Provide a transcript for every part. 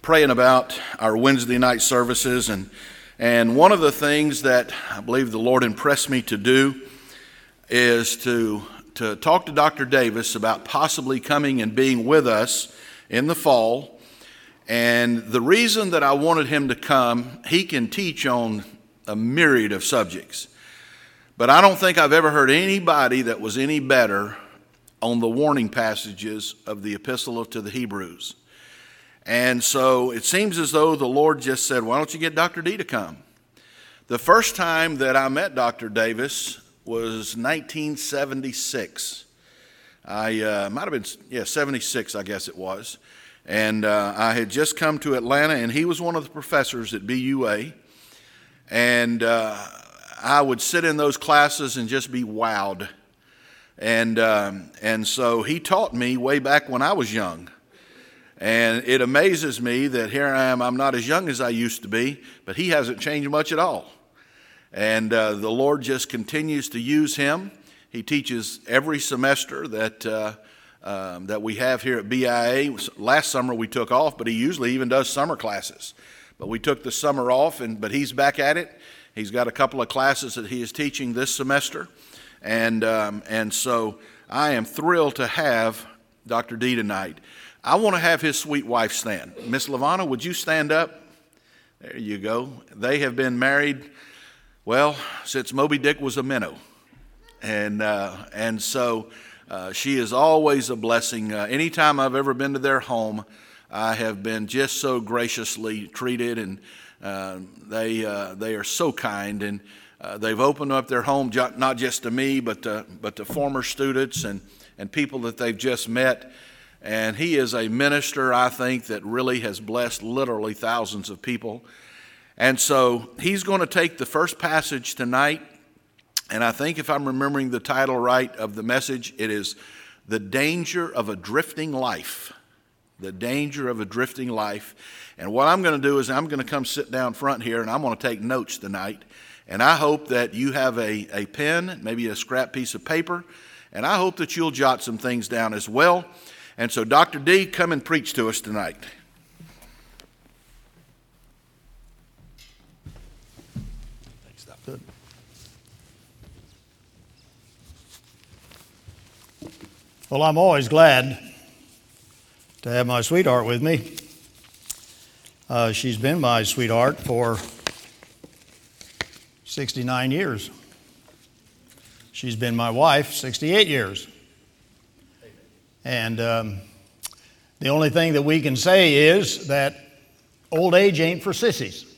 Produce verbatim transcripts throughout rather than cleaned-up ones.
praying about our Wednesday night services, and and one of the things that I believe the Lord impressed me to do is to to talk to Doctor Davis about possibly coming and being with us in the fall. And the reason that I wanted him to come, he can teach on a myriad of subjects, but I don't think I've ever heard anybody that was any better on the warning passages of the Epistle to the Hebrews. And so it seems as though the Lord just said, why don't you get Doctor D to come? The first time that I met Doctor Davis was nineteen seventy-six. I uh, might have been, yeah, seventy-six, I guess it was. And uh, I had just come to Atlanta, and he was one of the professors at B U A. And uh, I would sit in those classes and just be wowed. And um, and so he taught me way back when I was young. And it amazes me that here I am, I'm not as young as I used to be, but he hasn't changed much at all. And uh, the Lord just continues to use him. He teaches every semester that uh, um, that we have here at B I A. Last summer we took off, but he usually even does summer classes. But we took the summer off, and but he's back at it. He's got a couple of classes that he is teaching this semester. And um, and so I am thrilled to have Doctor D tonight. I want to have his sweet wife stand. Miss Lavana, would you stand up? There you go. They have been married, well, since Moby Dick was a minnow. And uh, and so uh, she is always a blessing. Uh, anytime I've ever been to their home, I have been just so graciously treated, and uh, they uh, they are so kind, and uh, they've opened up their home not just to me, but to, but to former students and, and people that they've just met. And he is a minister, I think, that really has blessed literally thousands of people. And so he's going to take the first passage tonight, and I think if I'm remembering the title right of the message, it is The Danger of a Drifting Life. The Danger of a Drifting Life. And what I'm going to do is I'm going to come sit down front here, and I'm going to take notes tonight. And I hope that you have a, a pen, maybe a scrap piece of paper, and I hope that you'll jot some things down as well. And so, Doctor D, come and preach to us tonight. Thanks, Doc. Good. Well, I'm always glad to have my sweetheart with me. Uh, she's been my sweetheart for sixty-nine years. She's been my wife sixty-eight years. And um, the only thing that we can say is that old age ain't for sissies.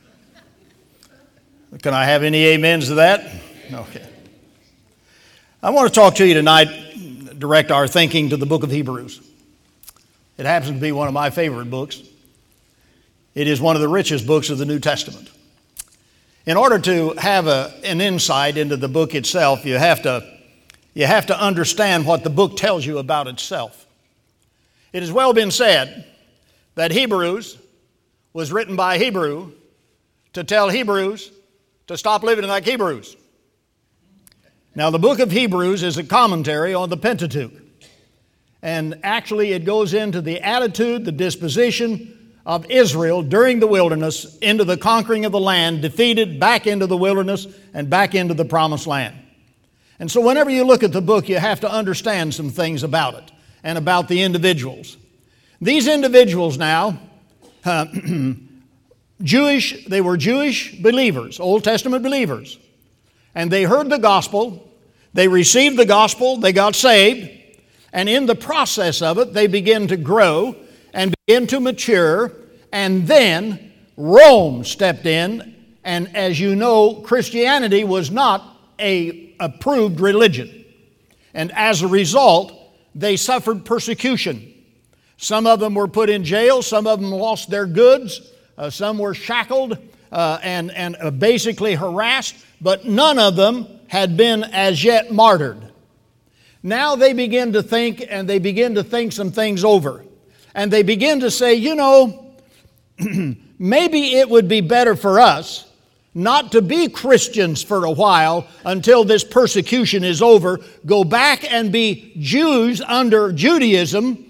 Can I have any amens to that? Okay. I want to talk to you tonight, direct our thinking to the book of Hebrews. It happens to be one of my favorite books. It is one of the richest books of the New Testament. In order to have a, an insight into the book itself, you have to You have to understand what the book tells you about itself. It has well been said that Hebrews was written by Hebrew to tell Hebrews to stop living like Hebrews. Now, the book of Hebrews is a commentary on the Pentateuch. And actually, it goes into the attitude, the disposition of Israel during the wilderness into the conquering of the land, defeated back into the wilderness and back into the promised land. And so whenever you look at the book, you have to understand some things about it and about the individuals. These individuals now, uh, Jewish, they were Jewish believers, Old Testament believers. And they heard the gospel, they received the gospel, they got saved, and in the process of it, they began to grow and begin to mature, and then Rome stepped in, and as you know, Christianity was not a approved religion. And as a result, they suffered persecution. Some of them were put in jail, some of them lost their goods, uh, some were shackled uh, and, and uh, basically harassed, but none of them had been as yet martyred. Now they begin to think, and they begin to think some things over. And they begin to say, you know, maybe it would be better for us not to be Christians for a while until this persecution is over, go back and be Jews under Judaism,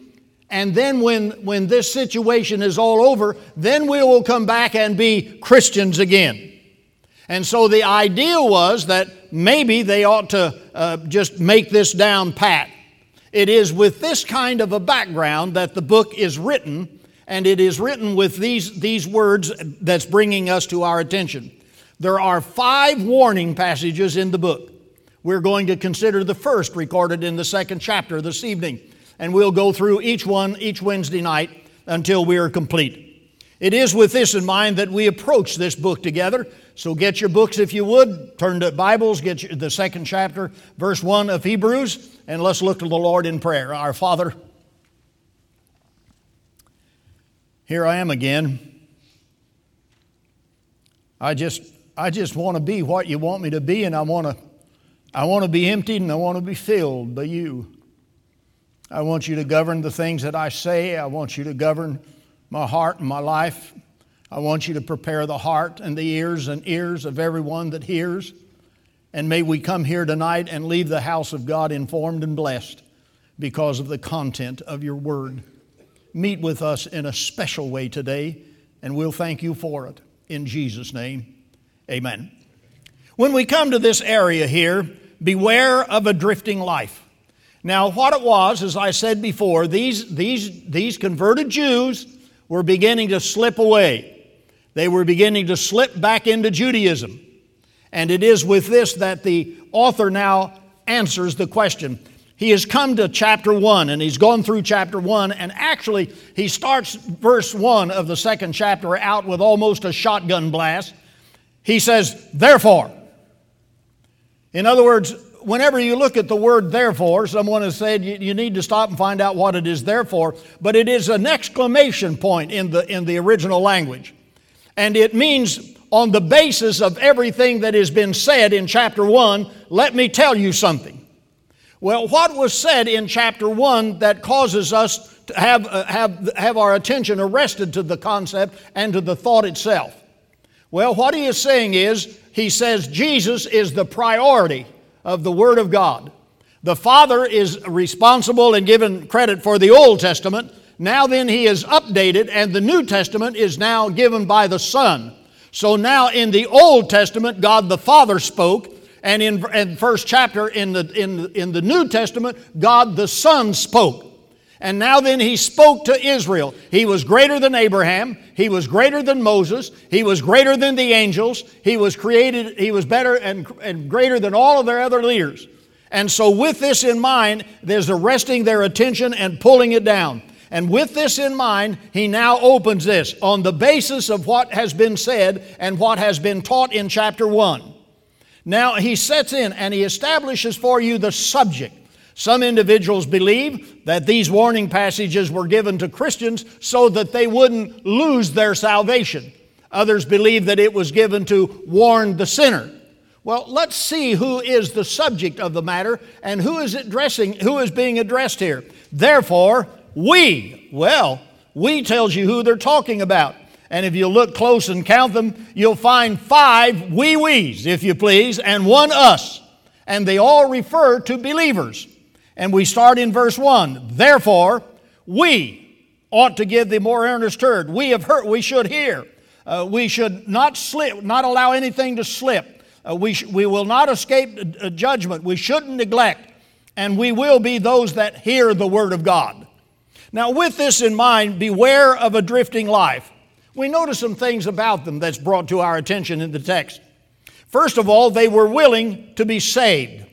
And then when, when this situation is all over, then we will come back and be Christians again. And so the idea was that maybe they ought to uh, just make this down pat. It is with this kind of a background that the book is written, and it is written with these, these words that's bringing us to our attention. There are five warning passages in the book. We're going to consider the first recorded in the second chapter this evening, and we'll go through each one each Wednesday night until we are complete. It is with this in mind that we approach this book together. So get your books if you would, turn to Bibles, get your, the second chapter, verse one of Hebrews, and let's look to the Lord in prayer. Our Father, here I am again. I just I just want to be what you want me to be, and I want to I want to be emptied and I want to be filled by you. I want you to govern the things that I say. I want you to govern my heart and my life. I want you to prepare the heart and the ears and ears of everyone that hears. And may we come here tonight and leave the house of God informed and blessed because of the content of your word. Meet with us in a special way today, and we'll thank you for it. In Jesus' name, amen. When we come to this area here, beware of a drifting life. Now, what it was, as I said before, these, these, these converted Jews were beginning to slip away. They were beginning to slip back into Judaism. And it is with this that the author now answers the question. He has come to chapter one, and he's gone through chapter one, and actually he starts verse one of the second chapter out with almost a shotgun blast. He says, therefore. In other words, whenever you look at the word therefore, someone has said you, you need to stop and find out what it is there for, but it is an exclamation point in the, in the original language. And it means on the basis of everything that has been said in chapter one, let me tell you something. Well, what was said in chapter one that causes us to have, uh, have, have our attention arrested to the concept and to the thought itself? Well, what he is saying is, he says Jesus is the priority of the Word of God. The Father is responsible and given credit for the Old Testament. Now then he is updated, and the New Testament is now given by the Son. So now in the Old Testament, God the Father spoke, and in the first chapter in the, in, the, in the New Testament, God the Son spoke. And now then he spoke to Israel. He was greater than Abraham. He was greater than Moses. He was greater than the angels. He was created, he was better and, and greater than all of their other leaders. And so with this in mind, there's arresting their attention and pulling it down. And with this in mind, he now opens this on the basis of what has been said and what has been taught in chapter one. Now he sets in and he establishes for you the subject. Some individuals believe that these warning passages were given to Christians so that they wouldn't lose their salvation. Others believe that it was given to warn the sinner. Well, let's see who is the subject of the matter and who is addressing, who is being addressed here. Therefore, we, well, we tells you who they're talking about. And if you look close and count them, you'll find five we-we's, if you please, and one us. And they all refer to believers. And we start in verse one. Therefore, we ought to give the more earnest heard. We have heard, we should hear. Uh, we should not slip, not allow anything to slip. Uh, we, sh- we will not escape uh, judgment. We shouldn't neglect. And we will be those that hear the word of God. Now, with this in mind, beware of a drifting life. We notice some things about them that's brought to our attention in the text. First of all, they were willing to be saved.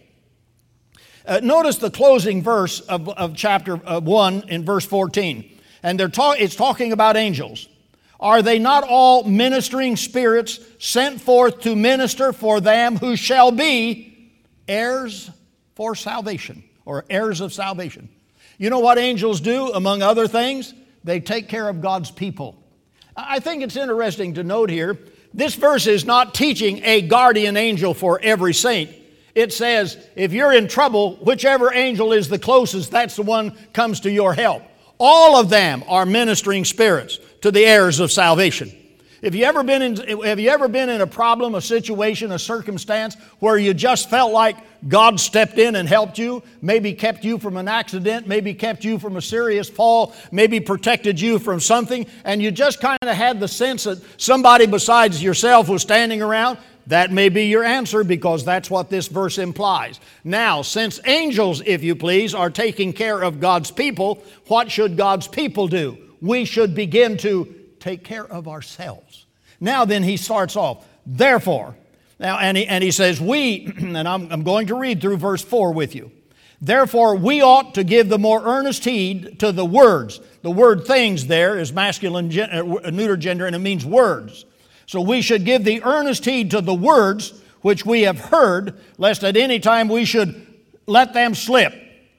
Uh, notice the closing verse of, of chapter uh, one in verse fourteen. And they're talk, it's talking about angels. Are they not all ministering spirits sent forth to minister for them who shall be heirs for salvation, or heirs of salvation? You know what angels do, among other things? They take care of God's people. I think it's interesting to note here, this verse is not teaching a guardian angel for every saint. It says, if you're in trouble, whichever angel is the closest, that's the one comes to your help. All of them are ministering spirits to the heirs of salvation. Have you ever been in, have you ever been in a problem, a situation, a circumstance where you just felt like God stepped in and helped you, maybe kept you from an accident, maybe kept you from a serious fall, maybe protected you from something, and you just kind of had the sense that somebody besides yourself was standing around? That may be your answer, because that's what this verse implies. Now, since angels, if you please, are taking care of God's people, what should God's people do? We should begin to take care of ourselves. Now then, he starts off, therefore, now, and he, and he says, we, and I'm, I'm going to read through verse four with you. Therefore, we ought to give the more earnest heed to the words. The word things there is masculine, uh, neuter gender, and it means words. So we should give the earnest heed to the words which we have heard, lest at any time we should let them slip.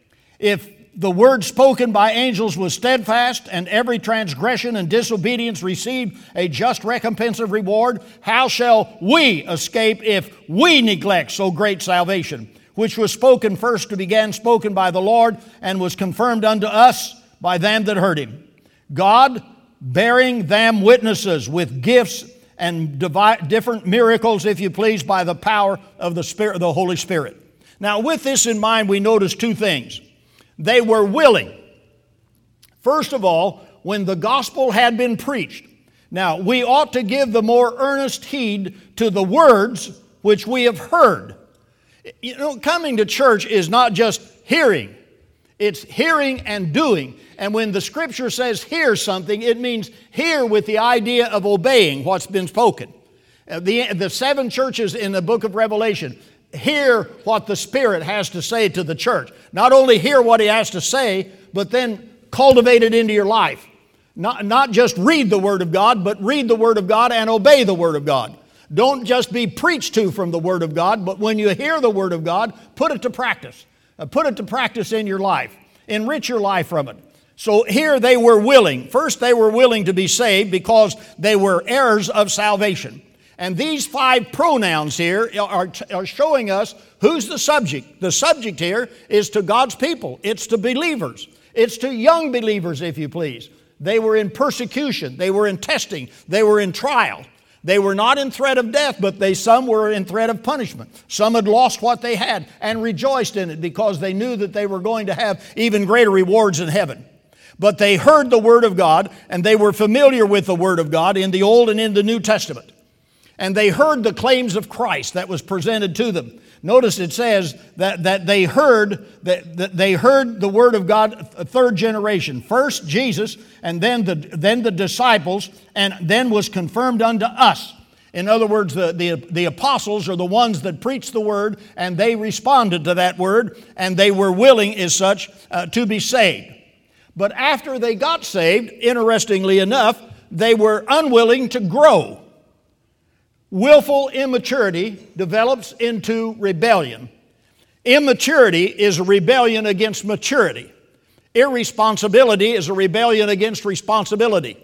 If the word spoken by angels was steadfast, and every transgression and disobedience received a just recompense of reward, how shall we escape if we neglect so great salvation, which was spoken first to began, spoken by the Lord, and was confirmed unto us by them that heard him? God bearing them witnesses with gifts and divi- different miracles, if you please, by the power of the Spirit, the Holy Spirit. Now, with this in mind, we notice two things. They were willing. First of all, when the gospel had been preached. Now, we ought to give the more earnest heed to the words which we have heard. You know, coming to church is not just hearing. It's hearing and doing. And when the Scripture says hear something, it means hear with the idea of obeying what's been spoken. Uh, the, the seven churches in the book of Revelation, hear what the Spirit has to say to the church. Not only hear what He has to say, but then cultivate it into your life. Not, not just read the Word of God, but read the Word of God and obey the Word of God. Don't just be preached to from the Word of God, but when you hear the Word of God, put it to practice. Uh, put it to practice in your life. Enrich your life from it. So here they were willing. First, they were willing to be saved because they were heirs of salvation. And these five pronouns here are, are showing us who's the subject. The subject here is to God's people. It's to believers. It's to young believers, if you please. They were in persecution. They were in testing. They were in trial. They were not in threat of death, but they some were in threat of punishment. Some had lost what they had and rejoiced in it because they knew that they were going to have even greater rewards in heaven. But they heard the Word of God, and they were familiar with the Word of God in the Old and in the New Testament. And they heard the claims of Christ that was presented to them. Notice it says that, that they heard that, that they heard the Word of God a third generation. First Jesus, and then the, then the disciples, and then was confirmed unto us. In other words, the, the, the apostles are the ones that preached the Word, and they responded to that Word, and they were willing as such uh, to be saved. But after they got saved, interestingly enough, they were unwilling to grow. Willful immaturity develops into rebellion. Immaturity is a rebellion against maturity. Irresponsibility is a rebellion against responsibility.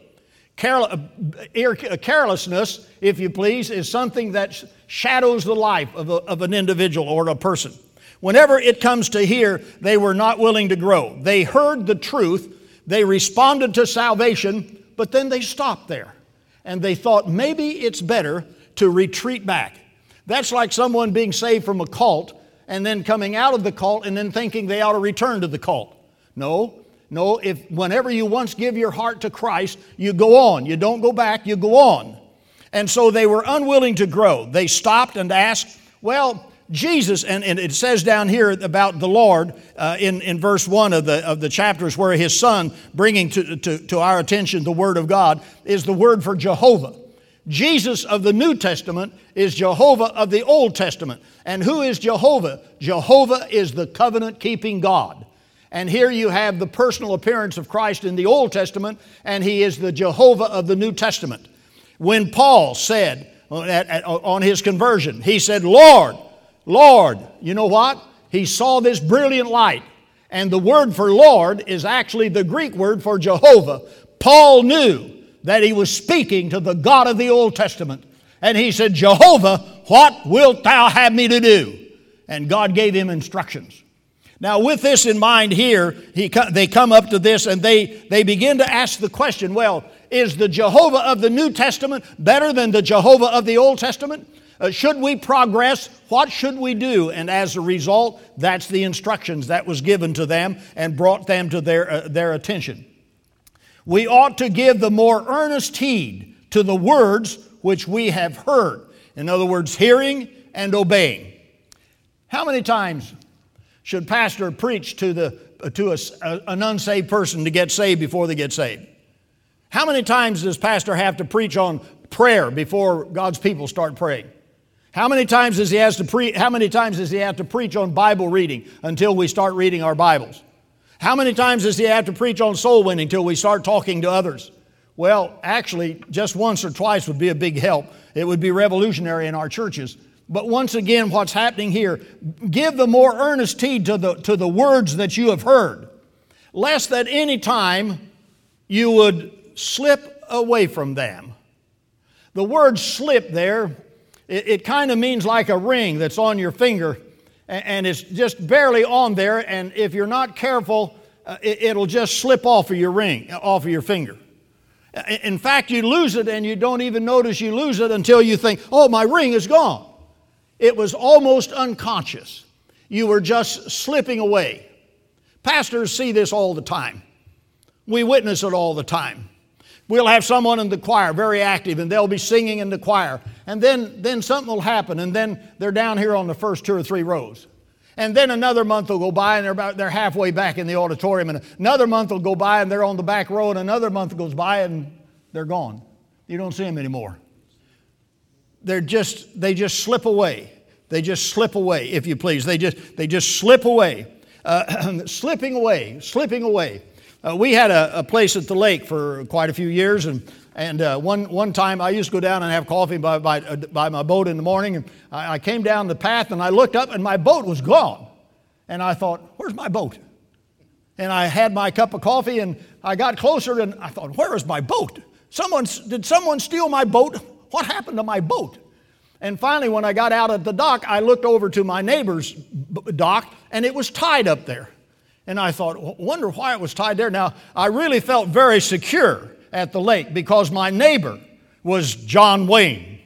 Carelessness, if you please, is something that shadows the life of, a, of an individual or a person. Whenever it comes to here, they were not willing to grow. They heard the truth, they responded to salvation, but then they stopped there. And they thought maybe it's better to retreat back. That's like someone being saved from a cult and then coming out of the cult and then thinking they ought to return to the cult. No, no, if whenever you once give your heart to Christ, you go on. You don't go back, you go on. And so they were unwilling to grow. They stopped and asked, well, Jesus, and, and it says down here about the Lord uh, in, in verse one of the, of the chapters where His Son, bringing to, to, to our attention the Word of God, is the word for Jehovah. Jesus of the New Testament is Jehovah of the Old Testament. And who is Jehovah? Jehovah is the covenant-keeping God. And here you have the personal appearance of Christ in the Old Testament, and He is the Jehovah of the New Testament. When Paul said at, at, on his conversion, he said, Lord, Lord, you know what? He saw this brilliant light. And the word for Lord is actually the Greek word for Jehovah. Paul knew that he was speaking to the God of the Old Testament. And he said, Jehovah, what wilt thou have me to do? And God gave him instructions. Now with this in mind here, he, they come up to this and they, they begin to ask the question, well, is the Jehovah of the New Testament better than the Jehovah of the Old Testament? Uh, should we progress? What should we do? And as a result, that's the instructions that was given to them and brought them to their, uh, their attention. We ought to give the more earnest heed to the words which we have heard. In other words, hearing and obeying. How many times should pastor preach to, the, uh, to a, a, an unsaved person to get saved before they get saved? How many times does pastor have to preach on prayer before God's people start praying? How many times does he has to pre- How many times does he have to preach on Bible reading until we start reading our Bibles? How many times does he have to preach on soul winning until we start talking to others? Well, actually, just once or twice would be a big help. It would be revolutionary in our churches. But once again, what's happening here, give the more earnest heed to the, to the words that you have heard, lest at any time you would slip away from them. The word slip there, it, it kind of means like a ring that's on your finger, and, and it's just barely on there, and if you're not careful, uh, it, it'll just slip off of your ring, off of your finger. In fact, you lose it and you don't even notice you lose it until you think, oh, my ring is gone. It was almost unconscious. You were just slipping away. Pastors see this all the time. We witness it all the time. We'll have someone in the choir very active and they'll be singing in the choir. And then, then something will happen and then they're down here on the first two or three rows. And then another month will go by and they're about they're halfway back in the auditorium. And another month will go by and they're on the back row. And another month goes by and they're gone. You don't see them anymore. They're just, they just slip away. They just slip away, if you please. They just, they just slip away. Uh, slipping away, slipping away. Uh, we had a, a place at the lake for quite a few years, and and uh, one one time I used to go down and have coffee by by, uh, by my boat in the morning, and I, I came down the path and I looked up and my boat was gone, and I thought, where's my boat? And I had my cup of coffee and I got closer and I thought, where is my boat? Someone did someone steal my boat? What happened to my boat? And finally, when I got out at the dock, I looked over to my neighbor's dock and it was tied up there. And I thought, wonder why it was tied there. Now, I really felt very secure at the lake because my neighbor was John Wayne.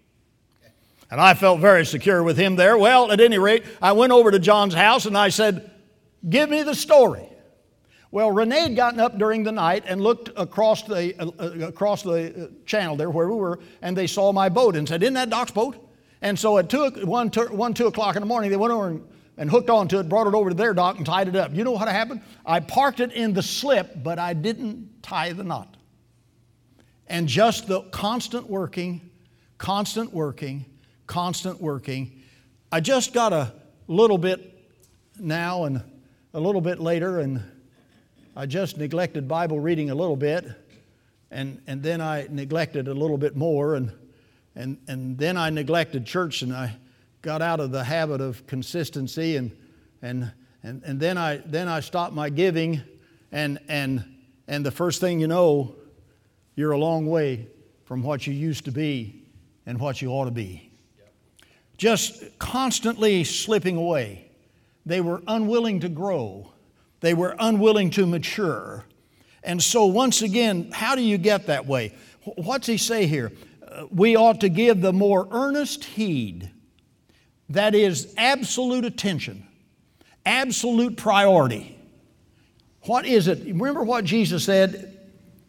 And I felt very secure with him there. Well, at any rate, I went over to John's house and I said, give me the story. Well, Renee had gotten up during the night and looked across the, uh, across the channel there where we were, and they saw my boat and said, isn't that Doc's boat? And so at two, one, two, one, two o'clock in the morning, they went over and and hooked onto it, brought it over to their dock and tied it up. You know what happened? I parked it in the slip, but I didn't tie the knot. And just the constant working, constant working, constant working. I just got a little bit now and a little bit later, and I just neglected Bible reading a little bit, and, and then I neglected a little bit more, and, and, and then I neglected church, and I got out of the habit of consistency, and and and, and then I then I stopped my giving, and and and the first thing you know, you're a long way from what you used to be and what you ought to be. Yep. Just constantly slipping away. They were unwilling to grow. They were unwilling to mature. And so once again, how do you get that way? What's he say here? Uh, we ought to give the more earnest heed. That is absolute attention, absolute priority. What is it? Remember what Jesus said?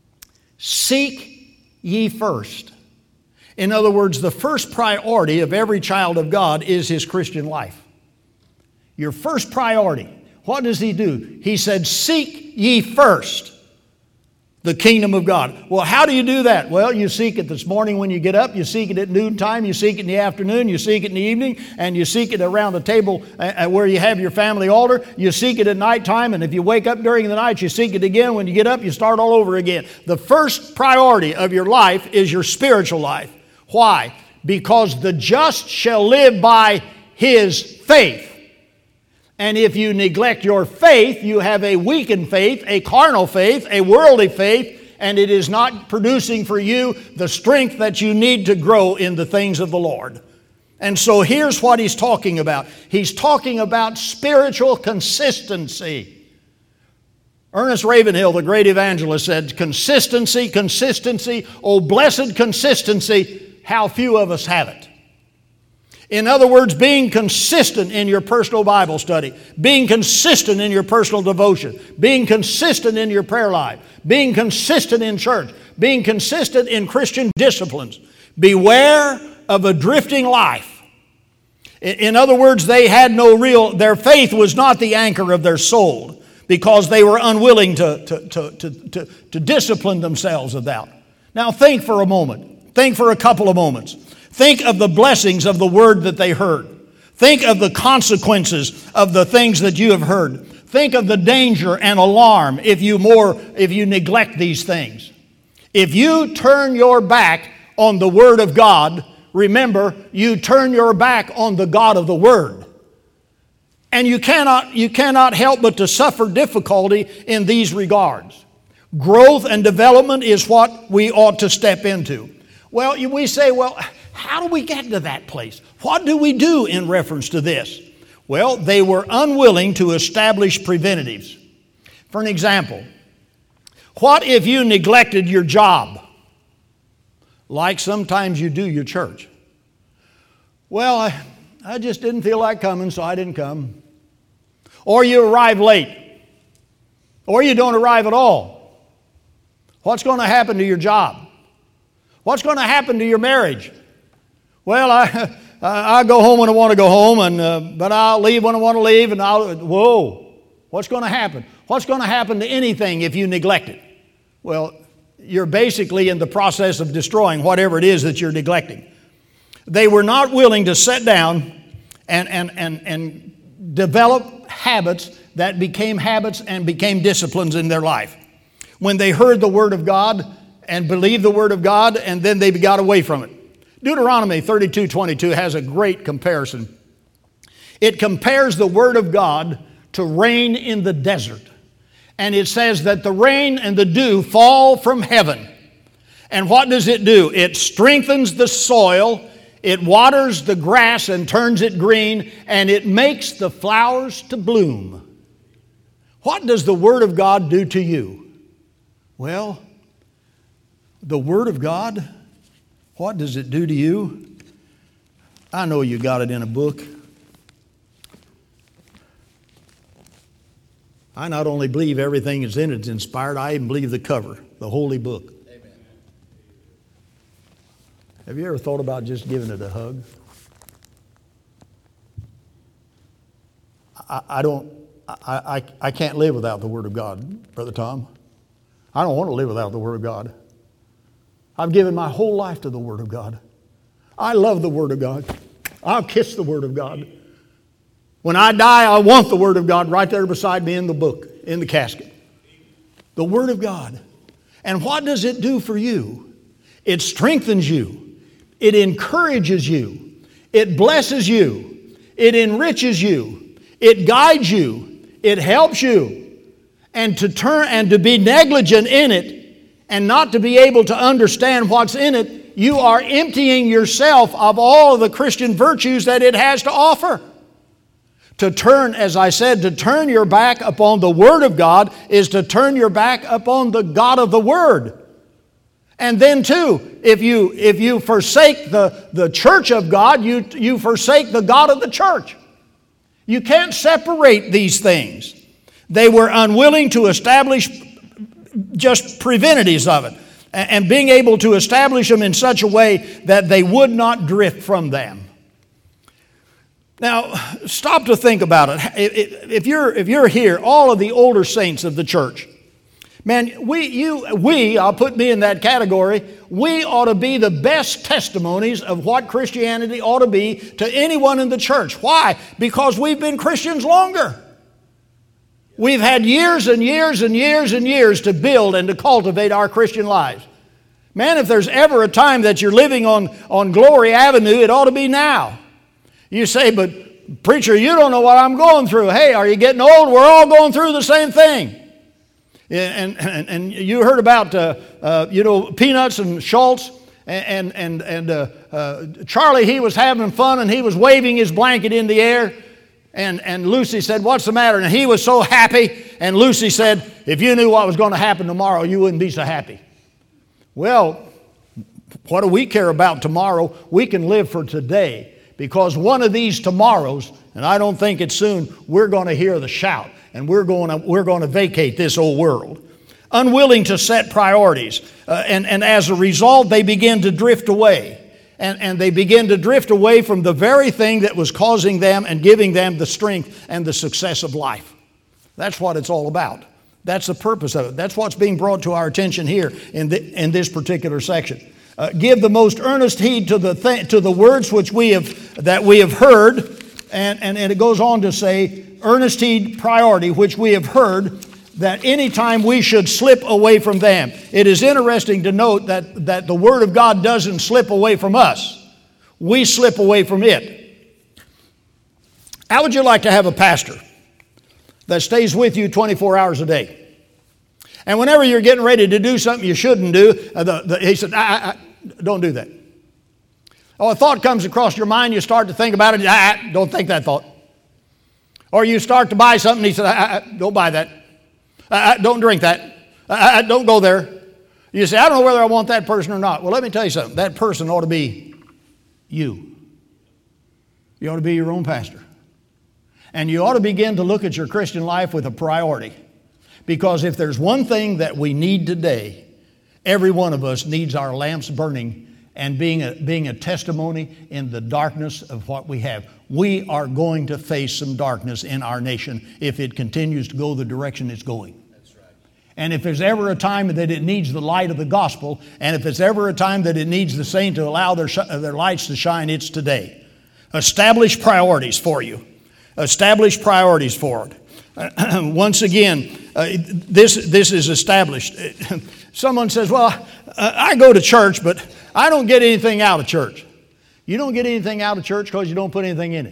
Seek ye first. In other words, the first priority of every child of God is his Christian life. Your first priority. What does he do? He said, seek ye first the kingdom of God. Well, how do you do that? Well, you seek it this morning when you get up. You seek it at noontime. You seek it in the afternoon. You seek it in the evening. And you seek it around the table uh, where you have your family altar. You seek it at nighttime. And if you wake up during the night, you seek it again. When you get up, you start all over again. The first priority of your life is your spiritual life. Why? Because the just shall live by his faith. And if you neglect your faith, you have a weakened faith, a carnal faith, a worldly faith, and it is not producing for you the strength that you need to grow in the things of the Lord. And so here's what he's talking about. He's talking about spiritual consistency. Ernest Ravenhill, the great evangelist, said, consistency, consistency, oh blessed consistency, how few of us have it. In other words, being consistent in your personal Bible study, being consistent in your personal devotion, being consistent in your prayer life, being consistent in church, being consistent in Christian disciplines. Beware of a drifting life. In other words, they had no real, their faith was not the anchor of their soul because they were unwilling to, to, to, to, to, to discipline themselves of that. Now think for a moment. Think for a couple of moments. Think of the blessings of the word that they heard. Think of the consequences of the things that you have heard. Think of the danger and alarm if you more if you neglect these things. If you turn your back on the Word of God, remember, you turn your back on the God of the Word. And you cannot, you cannot help but to suffer difficulty in these regards. Growth and development is what we ought to step into. Well, we say, well, how do we get to that place? What do we do in reference to this? Well, they were unwilling to establish preventatives. For an example, what if you neglected your job? Like sometimes you do your church. Well, I, I just didn't feel like coming, so I didn't come. Or you arrive late. Or you don't arrive at all. What's going to happen to your job? What's going to happen to your marriage? Well, I, I go home when I want to go home, and uh, but I'll leave when I want to leave, and I'll, whoa, what's going to happen? What's going to happen to anything if you neglect it? Well, you're basically in the process of destroying whatever it is that you're neglecting. They were not willing to sit down and, and, and, and develop habits that became habits and became disciplines in their life. When they heard the Word of God and believed the Word of God, and then they got away from it. Deuteronomy thirty-two twenty-two has a great comparison. It compares the Word of God to rain in the desert. And it says that the rain and the dew fall from heaven. And what does it do? It strengthens the soil, it waters the grass and turns it green, and it makes the flowers to bloom. What does the Word of God do to you? Well, the Word of God, what does it do to you? I know you got it in a book. I not only believe everything is in it is inspired, I even believe the cover, the holy book. Amen. Have you ever thought about just giving it a hug? I, I don't, I, I, I can't live without the Word of God, Brother Tom. I don't want to live without the Word of God. I've given my whole life to the Word of God. I love the Word of God. I'll kiss the Word of God. When I die, I want the Word of God right there beside me in the book, in the casket. The Word of God. And what does it do for you? It strengthens you. It encourages you. It blesses you. It enriches you. It guides you. It helps you. And to turn and to be negligent in it and not to be able to understand what's in it, you are emptying yourself of all of the Christian virtues that it has to offer. To turn, as I said, to turn your back upon the Word of God is to turn your back upon the God of the Word. And then too, if you if you forsake the, the church of God, you, you forsake the God of the church. You can't separate these things. They were unwilling to establish just preventatives of it, and being able to establish them in such a way that they would not drift from them. Now, stop to think about it. If you're, if you're here, all of the older saints of the church, man, we, you, we, I'll put me in that category, we ought to be the best testimonies of what Christianity ought to be to anyone in the church. Why? Because we've been Christians longer. We've had years and years and years and years to build and to cultivate our Christian lives. Man, if there's ever a time that you're living on, on Glory Avenue, it ought to be now. You say, but preacher, you don't know what I'm going through. Hey, are you getting old? We're all going through the same thing. And, and, and you heard about, uh, uh, you know, Peanuts and Schultz. And, and, and uh, uh, Charlie, he was having fun and he was waving his blanket in the air. And, and Lucy said, what's the matter? And he was so happy. And Lucy said, if you knew what was going to happen tomorrow, you wouldn't be so happy. Well, what do we care about tomorrow? We can live for today. Because one of these tomorrows, and I don't think it's soon, we're going to hear the shout. And we're going to, we're going to vacate this old world. Unwilling to set priorities. Uh, and, and as a result, they begin to drift away. And, and they begin to drift away from the very thing that was causing them and giving them the strength and the success of life. That's what it's all about. That's the purpose of it. That's what's being brought to our attention here in, the, in this particular section. Uh, give the most earnest heed to the th- to the words which we have that we have heard, and, and, and it goes on to say, earnest heed, priority, which we have heard, that any time we should slip away from them. It is interesting to note that, that the Word of God doesn't slip away from us. We slip away from it. How would you like to have a pastor that stays with you twenty-four hours a day? And whenever you're getting ready to do something you shouldn't do, uh, the, the, he said, I, I, don't do that. Oh, a thought comes across your mind, you start to think about it, I, I, don't think that thought. Or you start to buy something, he said, I, I, don't buy that. I, I, don't drink that. I, I, don't go there. You say, I don't know whether I want that person or not. Well, let me tell you something. That person ought to be you. You ought to be your own pastor. And you ought to begin to look at your Christian life with a priority. Because if there's one thing that we need today, every one of us needs our lamps burning and being a, being a testimony in the darkness of what we have. We are going to face some darkness in our nation if it continues to go the direction it's going. That's right. And if there's ever a time that it needs the light of the gospel, and if it's ever a time that it needs the saint to allow their, sh- their lights to shine, it's today. Establish priorities for you. Establish priorities for it. Once again, uh, this, this is established. Someone says, well, uh, I go to church, but I don't get anything out of church. You don't get anything out of church because you don't put anything in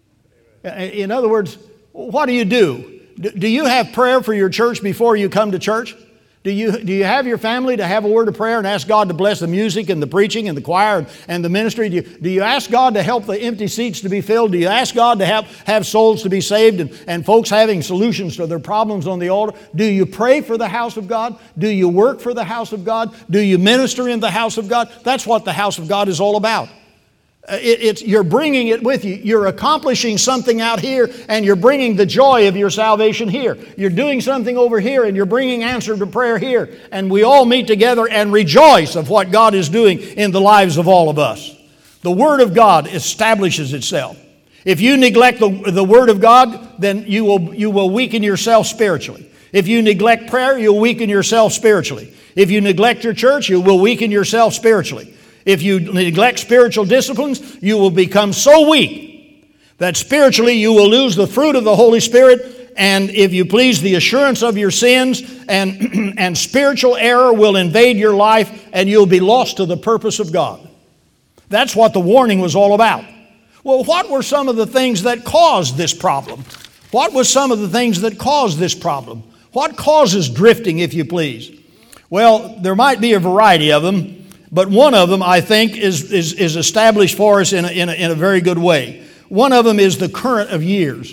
it. In other words, what do you do? Do you have prayer for your church before you come to church? Do you, do you have your family to have a word of prayer and ask God to bless the music and the preaching and the choir and, and the ministry? Do you, do you ask God to help the empty seats to be filled? Do you ask God to have, have souls to be saved and, and folks having solutions to their problems on the altar? Do you pray for the house of God? Do you work for the house of God? Do you minister in the house of God? That's what the house of God is all about. It, it's, you're bringing it with you. You're accomplishing something out here, and you're bringing the joy of your salvation here. You're doing something over here, and you're bringing answer to prayer here. And we all meet together and rejoice of what God is doing in the lives of all of us. The Word of God establishes itself. If you neglect the, the Word of God, then you will, you will weaken yourself spiritually. If you neglect prayer, you'll weaken yourself spiritually. If you neglect your church, you will weaken yourself spiritually. If you neglect spiritual disciplines, you will become so weak that spiritually you will lose the fruit of the Holy Spirit, and if you please, the assurance of your sins, and, and spiritual error will invade your life, and you'll be lost to the purpose of God. That's what the warning was all about. Well, what were some of the things that caused this problem? What was some of the things that caused this problem? What causes drifting, if you please? Well, there might be a variety of them. But one of them, I think, is, is, is established for us in a, in, a, in a very good way. One of them is the current of years.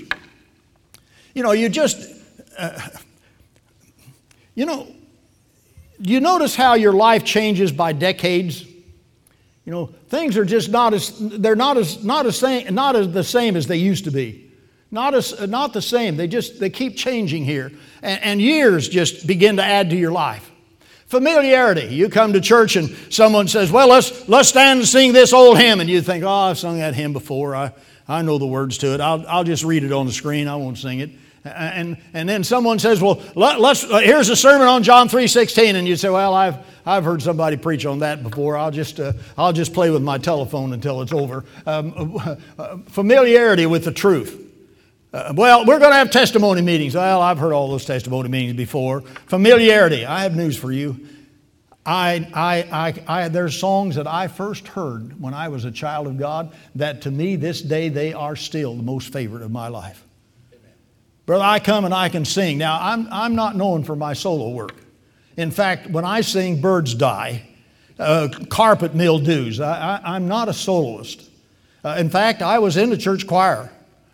You know, you just, uh, you know, do you notice how your life changes by decades? You know, things are just not as, they're not as, not as same, not as the same as they used to be. Not as, not the same. They just, they keep changing here. And, and years just begin to add to your life. Familiarity. You come to church and someone says, well, let's let's stand and sing this old hymn. And you think, oh, I've sung that hymn before. I, I know the words to it. I'll, I'll just read it on the screen. I won't sing it. And, and then someone says, well, let, let's uh, here's a sermon on John three sixteen. And you say, well, I've I've heard somebody preach on that before. I'll just uh, I'll just play with my telephone until it's over. Um, uh, familiarity with the truth. Uh, well, we're going to have testimony meetings. Well, I've heard all those testimony meetings before. Familiarity. I have news for you. I, I, I, I, there's songs that I first heard when I was a child of God that to me this day they are still the most favorite of my life. Amen. Brother, I come and I can sing. Now, I'm, I'm not known for my solo work. In fact, when I sing Birds Die, uh, Carpet Mildews, I, I, I'm not a soloist. Uh, in fact, I was in the church choir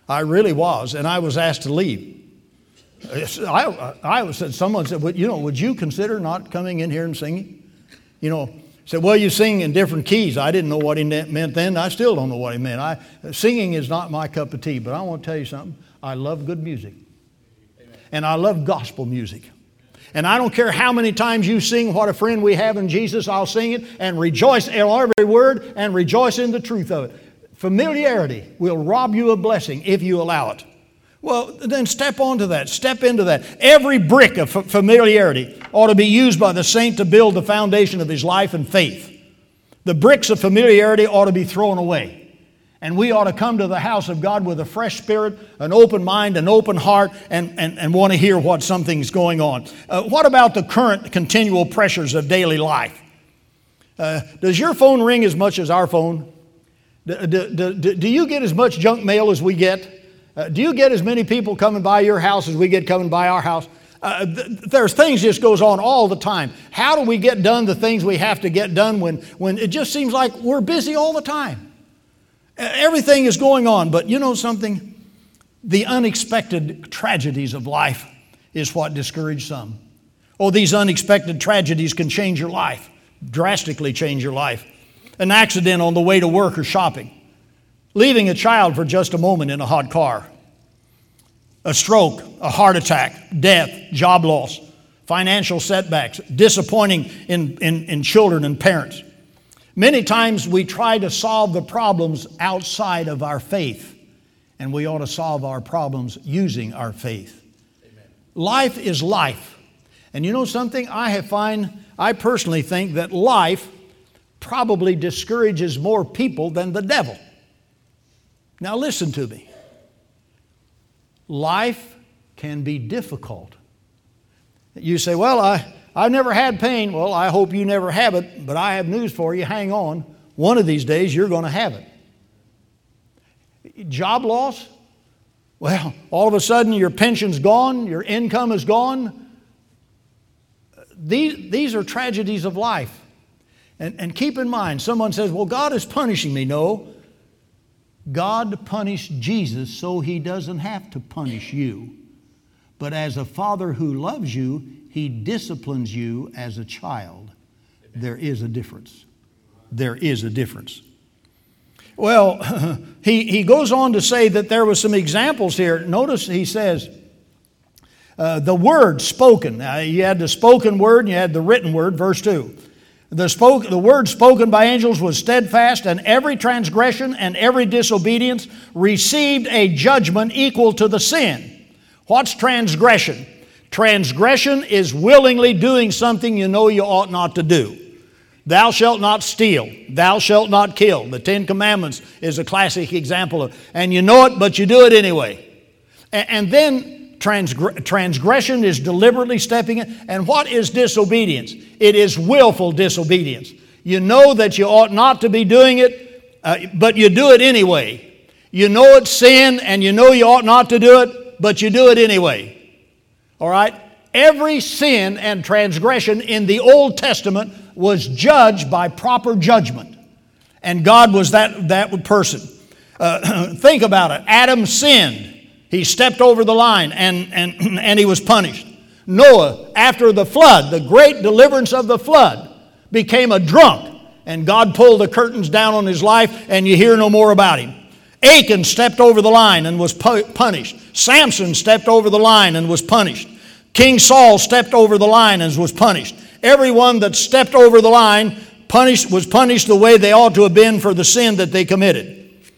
I really was, and I was asked to leave. I, I said, someone said, well, you know, would you consider not coming in here and singing? You know, said, well, you sing in different keys. I didn't know what he meant then. I still don't know what he meant. I, singing is not my cup of tea, but I want to tell you something. I love good music. Amen. And I love gospel music. And I don't care how many times you sing What a Friend We Have in Jesus, I'll sing it and rejoice in every word and rejoice in the truth of it. Familiarity will rob you of blessing if you allow it. Well, then step onto that. Step into that. Every brick of familiarity ought to be used by the saint to build the foundation of his life and faith. The bricks of familiarity ought to be thrown away. And we ought to come to the house of God with a fresh spirit, an open mind, an open heart, and, and, and want to hear what something's going on. Uh, what about the current continual pressures of daily life? Uh, does your phone ring as much as our phone? Do, do, do, do you get as much junk mail as we get? Uh, do you get as many people coming by your house as we get coming by our house? Uh, th- there's things just goes on all the time. How do we get done the things we have to get done when, when it just seems like we're busy all the time? Uh, everything is going on, but you know something? The unexpected tragedies of life is what discourage some. Oh, these unexpected tragedies can change your life, drastically change your life. An accident on the way to work or shopping. Leaving a child for just a moment in a hot car. A stroke, a heart attack, death, job loss, financial setbacks, disappointing in, in, in children and parents. Many times we try to solve the problems outside of our faith, and we ought to solve our problems using our faith. Amen. Life is life. And you know something? I have find, I personally think that life probably discourages more people than the devil. Now listen to me. Life can be difficult. You say, well, I, I've never had pain. Well, I hope you never have it, but I have news for you. Hang on. One of these days you're going to have it. Job loss? Well, all of a sudden your pension's gone, your income is gone. These, these are tragedies of life. And, and keep in mind, someone says, well, God is punishing me. No. God punished Jesus so He doesn't have to punish you. But as a father who loves you, He disciplines you as a child. There is a difference. There is a difference. Well, he, he goes on to say that there were some examples here. Notice he says, uh, the word spoken. Now, you had the spoken word and you had the written word, verse two. The, spoke, the word spoken by angels was steadfast, and every transgression and every disobedience received a judgment equal to the sin. What's transgression? Transgression is willingly doing something you know you ought not to do. Thou shalt not steal. Thou shalt not kill. The Ten Commandments is a classic example of, and you know it, but you do it anyway. And, and then Transgr- transgression is deliberately stepping in. And what is disobedience? It is willful disobedience. You know that you ought not to be doing it, uh, but you do it anyway. You know it's sin and you know you ought not to do it, but you do it anyway. All right? Every sin and transgression in the Old Testament was judged by proper judgment. And God was that, that person. Uh, think about it. Adam sinned. He stepped over the line and, and, and he was punished. Noah, after the flood, the great deliverance of the flood, became a drunk. And God pulled the curtains down on his life and you hear no more about him. Achan stepped over the line and was pu- punished. Samson stepped over the line and was punished. King Saul stepped over the line and was punished. Everyone that stepped over the line punished, was punished the way they ought to have been for the sin that they committed.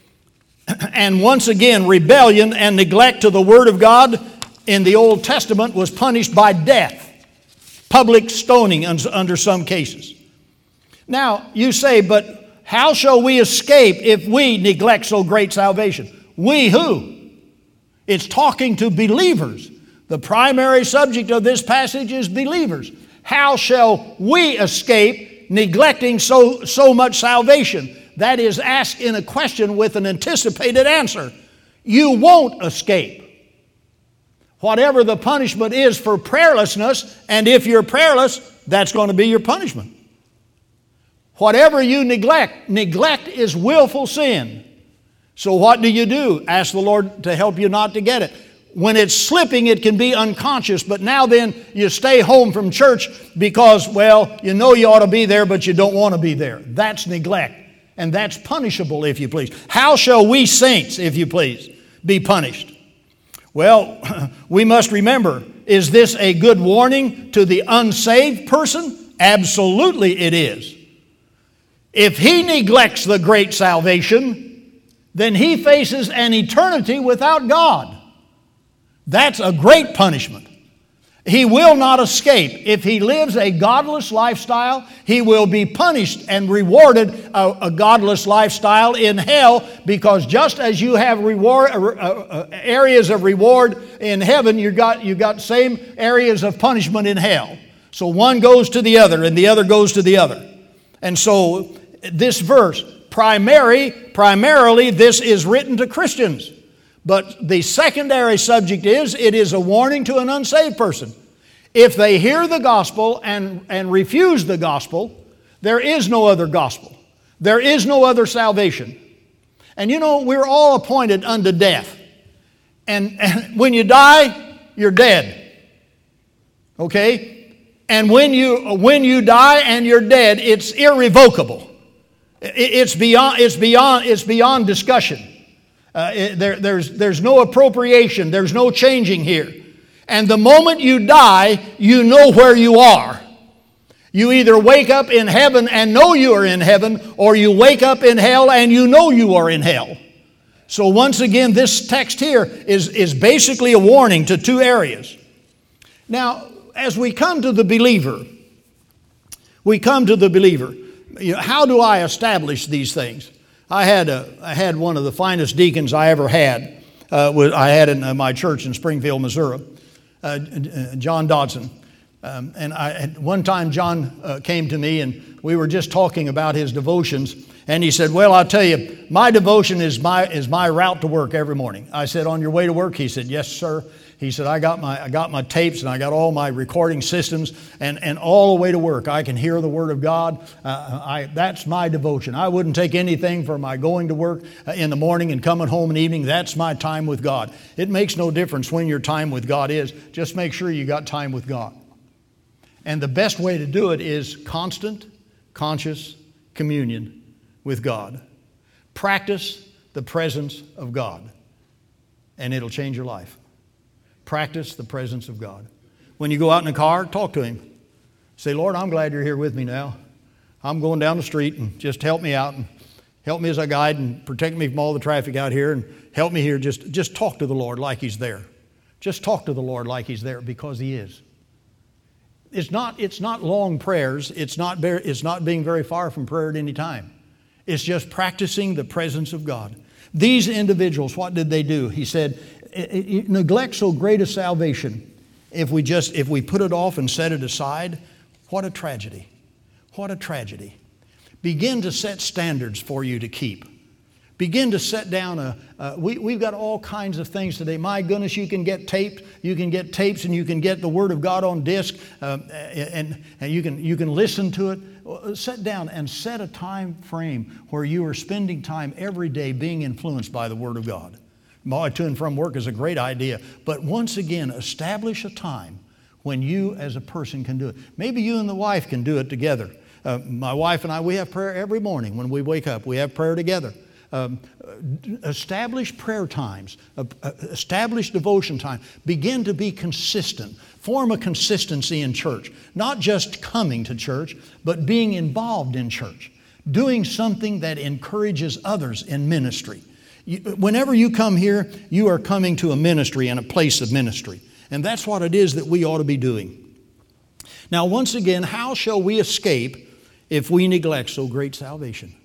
And once again, rebellion and neglect to the Word of God in the Old Testament was punished by death, public stoning under some cases. Now, you say, but how shall we escape if we neglect so great salvation? We who? It's talking to believers. The primary subject of this passage is believers. How shall we escape neglecting so, so much salvation? That is asked in a question with an anticipated answer. You won't escape. Whatever the punishment is for prayerlessness, and if you're prayerless, that's going to be your punishment. Whatever you neglect, neglect is willful sin. So what do you do? Ask the Lord to help you not to get it. When it's slipping, it can be unconscious, but now then you stay home from church because, well, you know you ought to be there, but you don't want to be there. That's neglect, and that's punishable, if you please. How shall we saints, if you please, be punished? Well, we must remember, is this a good warning to the unsaved person? Absolutely it is. If he neglects the great salvation, then he faces an eternity without God. That's a great punishment. He will not escape. If he lives a godless lifestyle, he will be punished and rewarded a, a godless lifestyle in hell, because just as you have reward, uh, uh, areas of reward in heaven, you got you got same areas of punishment in hell. So one goes to the other, and the other goes to the other. And so this verse, primary, primarily, this is written to Christians. But the secondary subject is, it is a warning to an unsaved person. If they hear the gospel and, and refuse the gospel, there is no other gospel. There is no other salvation. And you know, we're all appointed unto death. And, and when you die, you're dead. Okay? And when you, when you die and you're dead, it's irrevocable. It, it's beyond, it's beyond, it's beyond discussion. Uh, it, there, there's, there's no appropriation. There's no changing here. And the moment you die, you know where you are. You either wake up in heaven and know you are in heaven, or you wake up in hell and you know you are in hell. So once again, this text here is, is basically a warning to two areas. Now, as we come to the believer, we come to the believer. You know, how do I establish these things? I had a, I had one of the finest deacons I ever had. Uh, with, I had in uh, my church in Springfield, Missouri, uh, John Dodson. Um, and I, at one time, John uh, came to me, and we were just talking about his devotions. And he said, "Well, I'll tell you, my devotion is my is my route to work every morning." I said, "On your way to work?" He said, "Yes, sir." He said, I got my I got my tapes and I got all my recording systems, and, and all the way to work I can hear the Word of God. Uh, I that's my devotion. I wouldn't take anything for my going to work in the morning and coming home in the evening. That's my time with God. It makes no difference when your time with God is. Just make sure you got time with God. And the best way to do it is constant, conscious communion with God. Practice the presence of God, and it'll change your life. Practice the presence of God. When you go out in the car, talk to Him. Say, "Lord, I'm glad you're here with me now. I'm going down the street, and just help me out, and help me as I guide, and protect me from all the traffic out here, and help me here." Just, just talk to the Lord like He's there. Just talk to the Lord like He's there, because He is. It's not, it's not long prayers. It's not, it's not being very far from prayer at any time. It's just practicing the presence of God. These individuals, what did they do? He said, neglect so great a salvation. If we just, if we put it off and set it aside, what a tragedy. What a tragedy. Begin to set standards for you to keep. Begin to set down a, uh, we, we've got all kinds of things today. My goodness, you can get taped, you can get tapes, and you can get the Word of God on disc, uh, and, and you can, you can listen to it. Sit down and set a time frame where you are spending time every day being influenced by the Word of God. My to and from work is a great idea, but once again, establish a time when you as a person can do it. Maybe you and the wife can do it together. Uh, my wife and I, we have prayer every morning when we wake up. We have prayer together. Um, establish prayer times, uh, uh, establish devotion time. Begin to be consistent. Form a consistency in church. Not just coming to church, but being involved in church. Doing something that encourages others in ministry. You, whenever you come here, you are coming to a ministry and a place of ministry. And that's what it is that we ought to be doing. Now, once again, how shall we escape if we neglect so great salvation?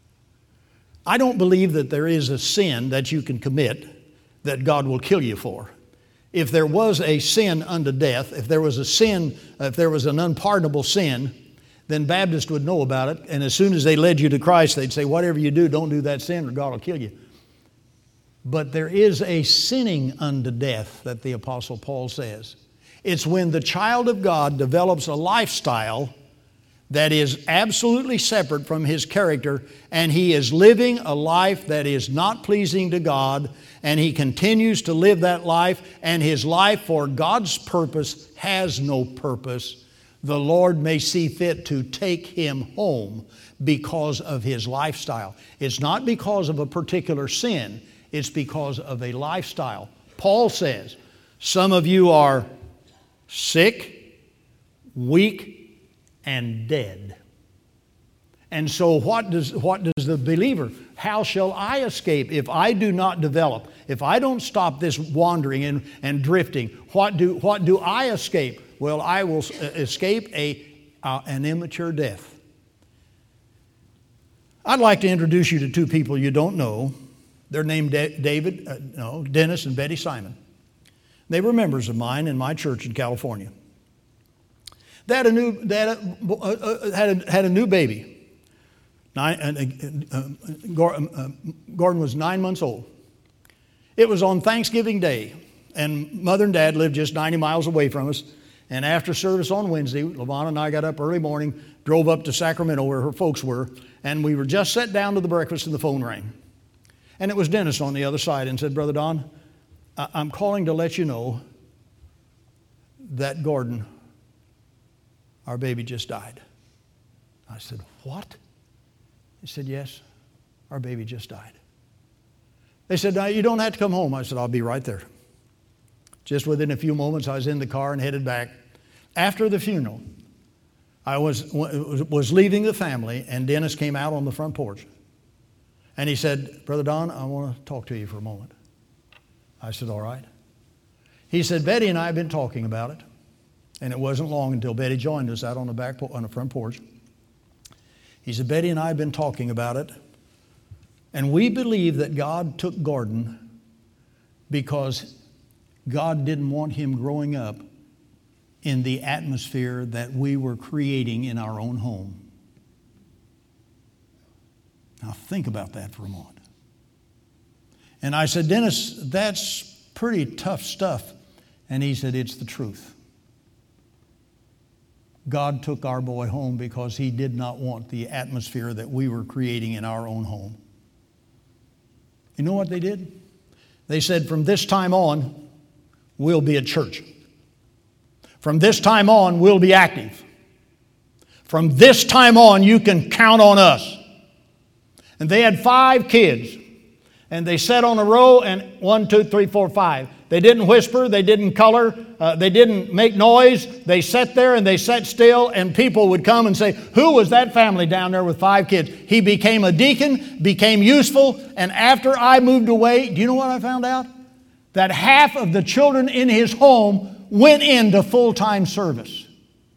I don't believe that there is a sin that you can commit that God will kill you for. If there was a sin unto death, if there was a sin, if there was an unpardonable sin, then Baptists would know about it. And as soon as they led you to Christ, they'd say, whatever you do, don't do that sin or God will kill you. But there is a sinning unto death that the Apostle Paul says. It's when the child of God develops a lifestyle that is absolutely separate from his character, and he is living a life that is not pleasing to God, and he continues to live that life, and his life for God's purpose has no purpose, the Lord may see fit to take him home because of his lifestyle. It's not because of a particular sin, it's because of a lifestyle. Paul says, some of you are sick, weak, and dead. And so what does, what does the believer, how shall I escape if I do not develop, if I don't stop this wandering and, and drifting, what do, what do I escape? Well, I will escape a, uh, an immature death. I'd like to introduce you to two people you don't know. They're named De- David, uh, no, Dennis and Betty Simon. They were members of mine in my church in California. They had a new, they had a, uh, had a, had a new baby. Nine, uh, uh, Gordon was nine months old. It was on Thanksgiving Day, and Mother and Dad lived just ninety miles away from us. And after service on Wednesday, LaVonna and I got up early morning, drove up to Sacramento where her folks were, and we were just sat down to the breakfast and the phone rang. And it was Dennis on the other side and said, Brother Don, I'm calling to let you know that Gordon, our baby, just died. I said, what? He said, yes, our baby just died. They said, now you don't have to come home. I said, I'll be right there. Just within a few moments, I was in the car and headed back. After the funeral, I was, was leaving the family, and Dennis came out on the front porch. And he said, Brother Don, I want to talk to you for a moment. I said, all right. He said, Betty and I have been talking about it. And it wasn't long until Betty joined us out on the back on the front porch. He said, Betty and I have been talking about it. And we believe that God took Gordon because God didn't want him growing up in the atmosphere that we were creating in our own home. Now think about that for a moment. And I said, Dennis, that's pretty tough stuff. And he said, it's the truth. God took our boy home because he did not want the atmosphere that we were creating in our own home. You know what they did? They said, from this time on, we'll be a church. From this time on, we'll be active. From this time on, you can count on us. And they had five kids. And they sat on a row, and one, two, three, four, five. They didn't whisper. They didn't color. Uh, they didn't make noise. They sat there and they sat still, and people would come and say, who was that family down there with five kids? He became a deacon, became useful, and after I moved away, do you know what I found out? That half of the children in his home went into full-time service.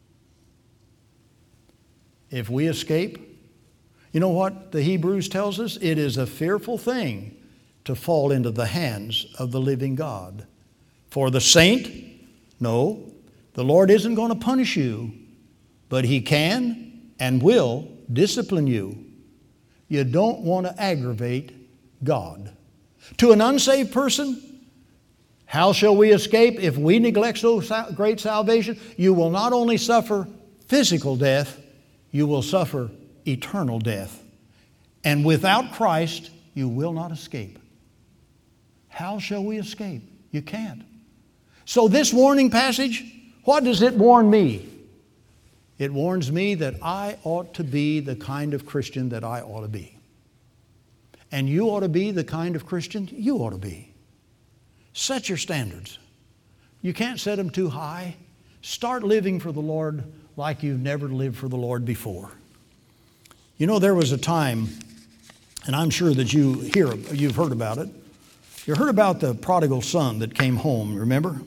If we escape, you know what the Hebrews tells us? It is a fearful thing to fall into the hands of the living God. For the saint, no, the Lord isn't going to punish you, but He can and will discipline you. You don't want to aggravate God. To an unsaved person, how shall we escape if we neglect so great salvation? You will not only suffer physical death, you will suffer eternal death. And without Christ, you will not escape. How shall we escape? You can't. So this warning passage, what does it warn me? It warns me that I ought to be the kind of Christian that I ought to be. And you ought to be the kind of Christian you ought to be. Set your standards. You can't set them too high. Start living for the Lord like you've never lived for the Lord before. You know, there was a time, and I'm sure that you hear, you've heard about it. You heard about the prodigal son that came home, remember?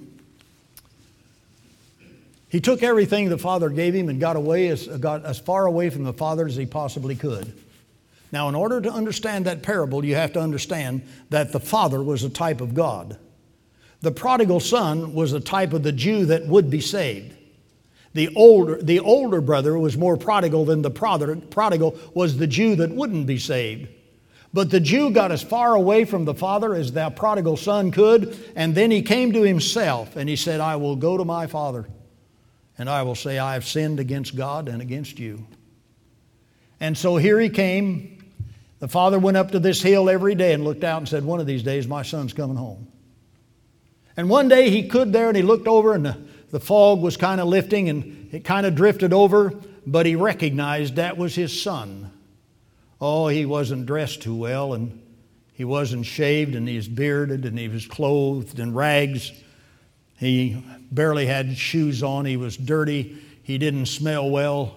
He took everything the father gave him and got away as, got as far away from the father as he possibly could. Now, in order to understand that parable, you have to understand that the father was a type of God. The prodigal son was a type of the Jew that would be saved. The older, the older brother was more prodigal than the prodigal was the Jew that wouldn't be saved. But the Jew got as far away from the father as that prodigal son could, and then he came to himself and he said, I will go to my father And I will say, I have sinned against God and against you. And so here he came. The father went up to this hill every day and looked out and said, one of these days my son's coming home. And one day he could there and he looked over and the, the fog was kind of lifting and it kind of drifted over, but he recognized that was his son. Oh, he wasn't dressed too well and he wasn't shaved and he was bearded and he was clothed in rags. He barely had shoes on. He was dirty. He didn't smell well.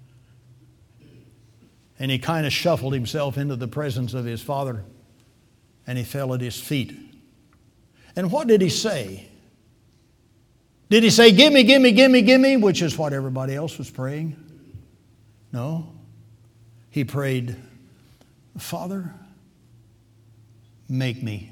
And he kind of shuffled himself into the presence of his father and he fell at his feet. And what did he say? Did he say, gimme, gimme, gimme, gimme, which is what everybody else was praying? No. He prayed, Father, make me.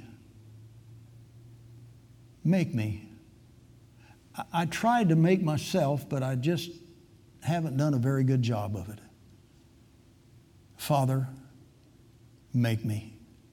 Make me. I, I tried to make myself, but I just haven't done a very good job of it. Father, make me.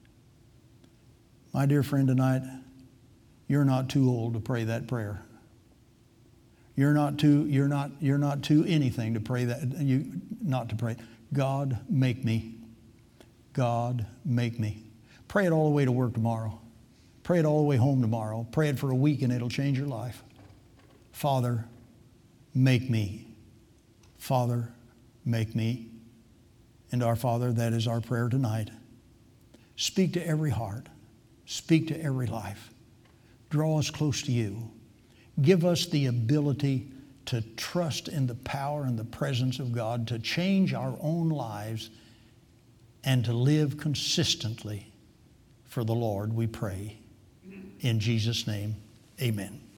My dear friend, tonight, you're not too old to pray that prayer. You're not too, you're not, you're not too anything to pray that, you, not to pray. God, make me. God, make me. Pray it all the way to work tomorrow. Pray it all the way home tomorrow. Pray it for a week and it'll change your life. Father, make me. Father, make me. And our Father, that is our prayer tonight. Speak to every heart. Speak to every life. Draw us close to you. Give us the ability to trust in the power and the presence of God, to change our own lives, and to live consistently for the Lord, we pray. In Jesus' name, amen.